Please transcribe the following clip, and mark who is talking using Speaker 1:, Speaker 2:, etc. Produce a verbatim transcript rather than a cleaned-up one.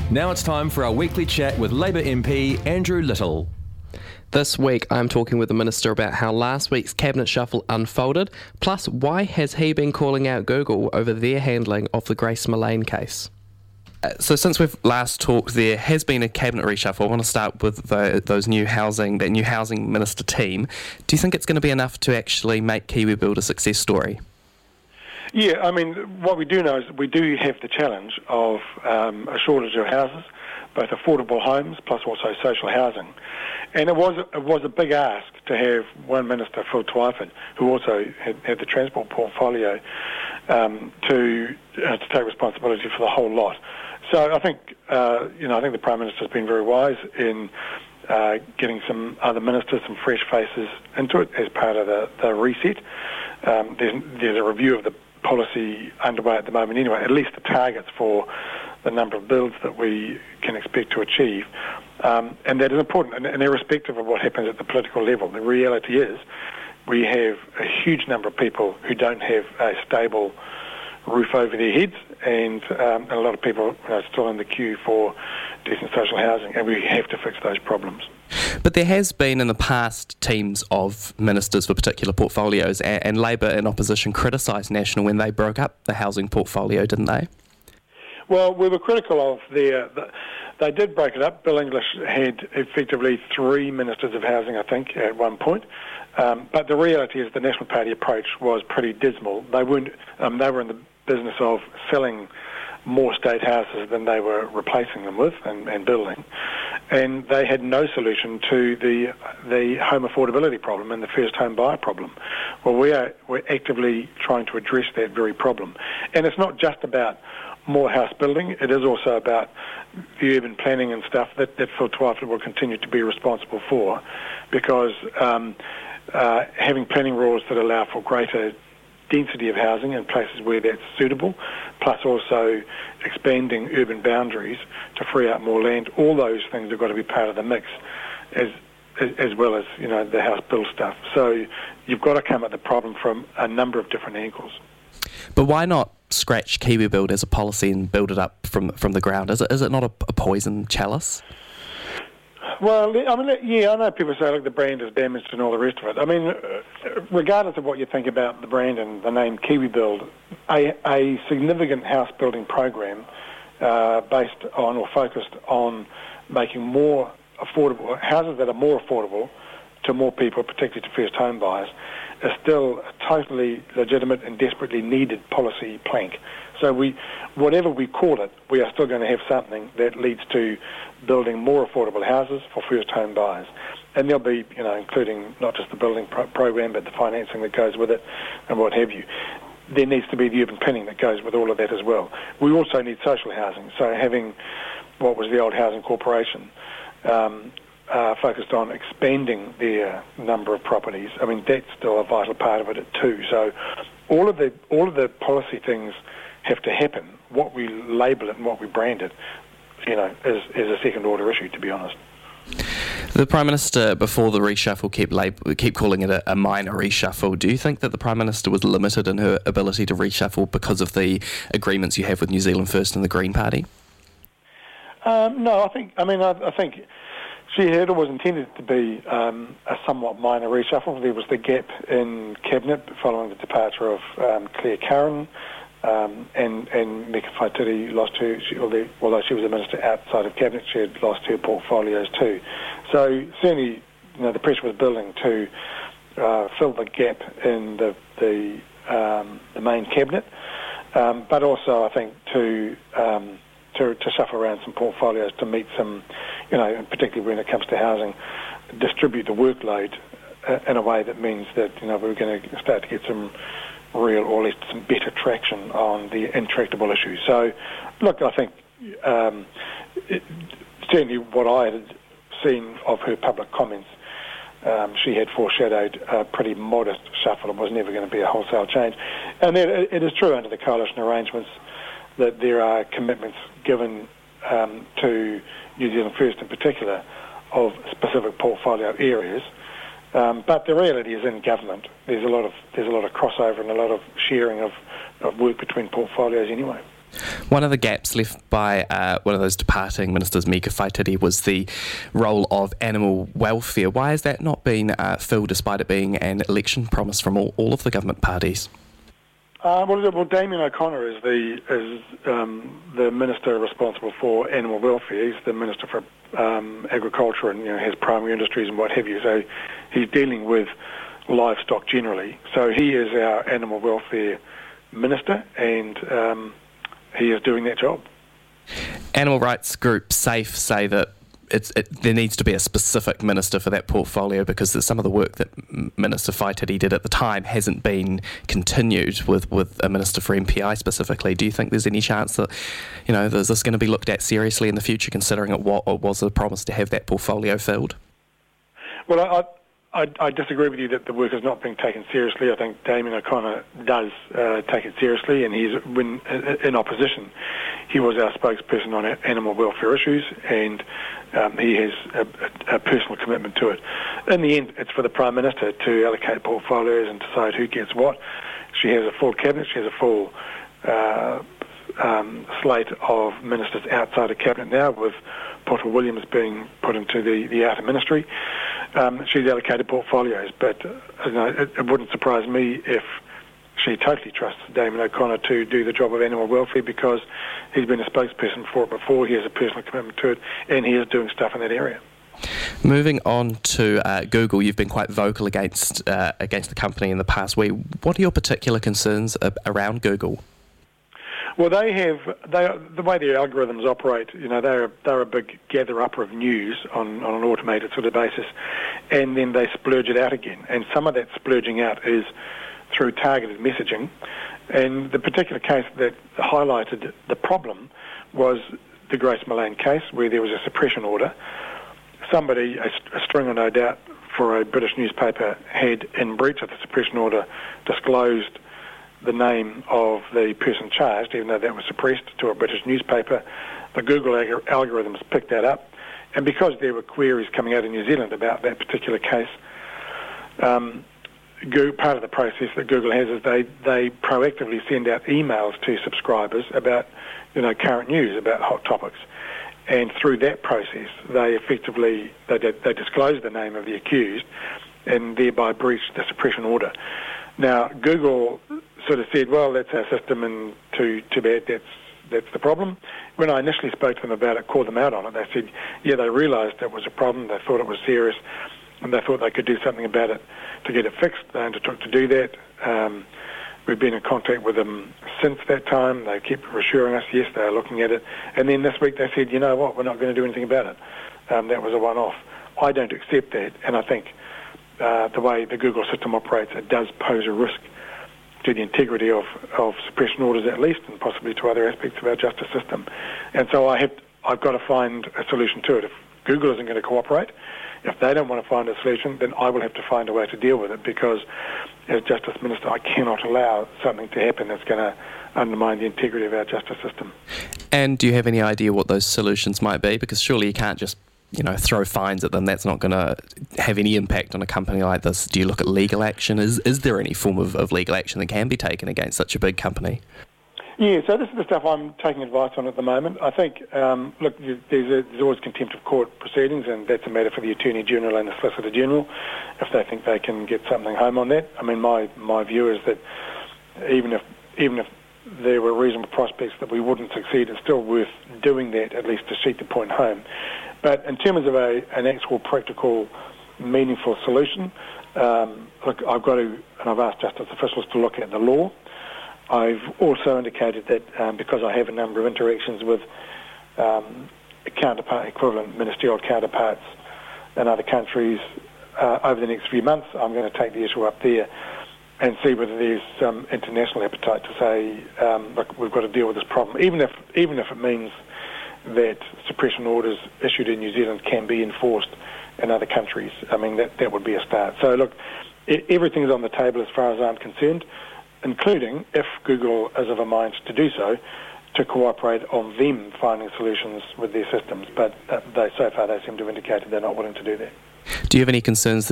Speaker 1: Now it's time for our weekly chat with Labour M P Andrew Little.
Speaker 2: This week I'm talking with the Minister about how last week's Cabinet shuffle unfolded, plus why has he been calling out Google over their handling of the Grace Millane case. Uh, so since we've last talked, there has been a Cabinet reshuffle. I want to start with the, those new housing, that new housing minister team. Do you think it's going to be enough to actually make KiwiBuild a success story?
Speaker 3: Yeah, I mean, what we do know is that we do have the challenge of um, a shortage of houses, both affordable homes plus also social housing. And it was it was a big ask to have one minister, Phil Twyford, who also had, had the transport portfolio, um, to uh, to take responsibility for the whole lot. So I think uh, you know I think the Prime Minister has been very wise in uh, getting some other ministers, some fresh faces into it as part of the, the reset. Um, there's, there's a review of the policy underway at the moment anyway, at least the targets for the number of builds that we can expect to achieve. Um, and that is important, and, and irrespective of what happens at the political level. The reality is we have a huge number of people who don't have a stable roof over their heads, and, um, and a lot of people are still in the queue for decent social housing, and we have to fix those problems.
Speaker 2: But there has been in the past teams of ministers for particular portfolios, and, and Labour in opposition criticised National when they broke up the housing portfolio, didn't they?
Speaker 3: Well, we were critical of their... The, they did break it up. Bill English had effectively three ministers of housing, I think, at one point. Um, but the reality is the National Party approach was pretty dismal. They weren't. Um, they were in the business of selling more state houses than they were replacing them with and, and building, and they had no solution to the the home affordability problem and the first home buyer problem. Well, we are we're actively trying to address that very problem, and it's not just about more house building. It is also about the urban planning and stuff that, that Phil Twyford will continue to be responsible for, because um, uh, having planning rules that allow for greater density of housing in places where that's suitable, plus also expanding urban boundaries to free up more land, all those things have got to be part of the mix, as as well as, you know, the house build stuff. So you've got to come at the problem from a number of different angles.
Speaker 2: But why not scratch KiwiBuild as a policy and build it up from from the ground? Is it is it not a, a poison chalice?
Speaker 3: Well, I mean, yeah, I know people say, look, the brand is damaged and all the rest of it. I mean, regardless of what you think about the brand and the name KiwiBuild, a, a significant house building program uh, based on or focused on making more affordable houses that are more affordable to more people, particularly to first home buyers, is still a totally legitimate and desperately needed policy plank. So we, whatever we call it, we are still going to have something that leads to building more affordable houses for first home buyers. And there'll be, you know, including not just the building pro- program, but the financing that goes with it and what have you. There needs to be the urban planning that goes with all of that as well. We also need social housing. So having what was the old Housing Corporation, um, Uh, focused on expanding their number of properties. I mean, that's still a vital part of it too. So all of the all of the policy things have to happen. What we label it and what we brand it, you know, is, is a second order issue, to be honest.
Speaker 2: The Prime Minister, before the reshuffle, kept, lab- kept calling it a, a minor reshuffle. Do you think that the Prime Minister was limited in her ability to reshuffle because of the agreements you have with New Zealand First and the Green Party?
Speaker 3: Um, no, I think, I mean, I, I think she had always intended to be um, a somewhat minor reshuffle. There was the gap in Cabinet following the departure of um, Claire Curran, um, and, and Meka Whaitiri lost her, she, although, although she was a minister outside of Cabinet, she had lost her portfolios too. So certainly, you know, the pressure was building to uh, fill the gap in the, the, um, the main Cabinet, um, but also I think to... Um, To, to shuffle around some portfolios to meet some, you know, and particularly when it comes to housing, distribute the workload uh, in a way that means that, you know, we're going to start to get some real, or at least some better traction on the intractable issues. So, look, I think um, it, certainly what I had seen of her public comments, um, she had foreshadowed a pretty modest shuffle. It was never going to be a wholesale change. And it, it is true under the coalition arrangements that there are commitments given um, to New Zealand First in particular of specific portfolio areas. Um, but the reality is in government, there's a lot of there's a lot of crossover and a lot of sharing of, of work between portfolios anyway.
Speaker 2: One of the gaps left by uh, one of those departing ministers, Mika Whaitiri, was the role of animal welfare. Why has that not been uh, filled despite it being an election promise from all, all of the government parties?
Speaker 3: Uh, well, well, Damien O'Connor is the is um, the minister responsible for animal welfare. He's the minister for um, agriculture and you know has primary industries and what have you. So he's dealing with livestock generally. So he is our animal welfare minister, and um, he is doing that job.
Speaker 2: Animal rights group SAFE say that it's, it, there needs to be a specific minister for that portfolio because some of the work that Minister Whaitiri did at the time hasn't been continued with, with a minister for M P I specifically. Do you think there's any chance that, you know, is this going to be looked at seriously in the future, considering it was a promise to have that portfolio filled?
Speaker 3: Well, I, I, I disagree with you that the work is not being taken seriously. I think Damien O'Connor does uh, take it seriously, and he's when in opposition, he was our spokesperson on animal welfare issues, and um, he has a, a personal commitment to it. In the end, it's for the Prime Minister to allocate portfolios and decide who gets what. She has a full cabinet. She has a full uh, um, slate of ministers outside of cabinet now, with Potter Williams being put into the, the outer ministry. Um, she's allocated portfolios, but uh, you know, it, it wouldn't surprise me if she totally trusts Damien O'Connor to do the job of animal welfare because he's been a spokesperson for it before, he has a personal commitment to it, and he is doing stuff in that area.
Speaker 2: Moving on to uh, Google, you've been quite vocal against uh, against the company in the past week. What are your particular concerns ab- around Google?
Speaker 3: Well, they have they the way their algorithms operate. You know, they're they're a big gather-upper of news on, on an automated sort of basis, and then they splurge it out again. And some of that splurging out is through targeted messaging. And the particular case that highlighted the problem was the Grace Millane case, where there was a suppression order. Somebody, a, a stringer no doubt, for a British newspaper had, in breach of the suppression order, disclosed the name of the person charged, even though that was suppressed, to a British newspaper. The Google ag- algorithms picked that up, and because there were queries coming out of New Zealand about that particular case, um, Google, part of the process that Google has is they, they proactively send out emails to subscribers about, you know, current news, about hot topics. And through that process, they effectively, they, they disclose the name of the accused and thereby breach the suppression order. Now, Google sort of said, well, that's our system and too, too bad, that's that's the problem. When I initially spoke to them about it, called them out on it, they said, yeah, they realised it was a problem, they thought it was serious, and they thought they could do something about it to get it fixed. They undertook to do that. Um, we've been in contact with them since that time. They keep reassuring us, yes, they are looking at it. And then this week they said, you know what, we're not going to do anything about it. Um, that was a one-off. I don't accept that, and I think uh, the way the Google system operates, it does pose a risk to the integrity of, of suppression orders at least, and possibly to other aspects of our justice system. And so I have, I've got to find a solution to it. If Google isn't going to cooperate, if they don't want to find a solution, then I will have to find a way to deal with it, because as Justice Minister, I cannot allow something to happen that's going to undermine the integrity of our justice system.
Speaker 2: And do you have any idea what those solutions might be? Because surely you can't just, you know, throw fines at them. That's not going to have any impact on a company like this. Do you look at legal action? Is is there any form of, of legal action that can be taken against such a big company?
Speaker 3: Yeah, so this is the stuff I'm taking advice on at the moment. I think, um, look, there's, a, there's always contempt of court proceedings, and that's a matter for the Attorney General and the Solicitor General, if they think they can get something home on that. I mean, my, my view is that even if even if there were reasonable prospects that we wouldn't succeed, it's still worth doing that, at least to seek the point home. But in terms of a, an actual practical, meaningful solution, um, look, I've got to, and I've asked justice officials to look at the law. I've also indicated that um, because I have a number of interactions with um, counterpart, equivalent ministerial counterparts in other countries uh, over the next few months, I'm going to take the issue up there and see whether there's some international appetite to say, um, look, we've got to deal with this problem, even if even if it means that suppression orders issued in New Zealand can be enforced in other countries. I mean, that, that would be a start. So, look, I- everything's on the table as far as I'm concerned, including, if Google is of a mind to do so, to cooperate on them finding solutions with their systems. But they, so far they seem to have indicated they're not willing to do that.
Speaker 2: Do you have any concerns that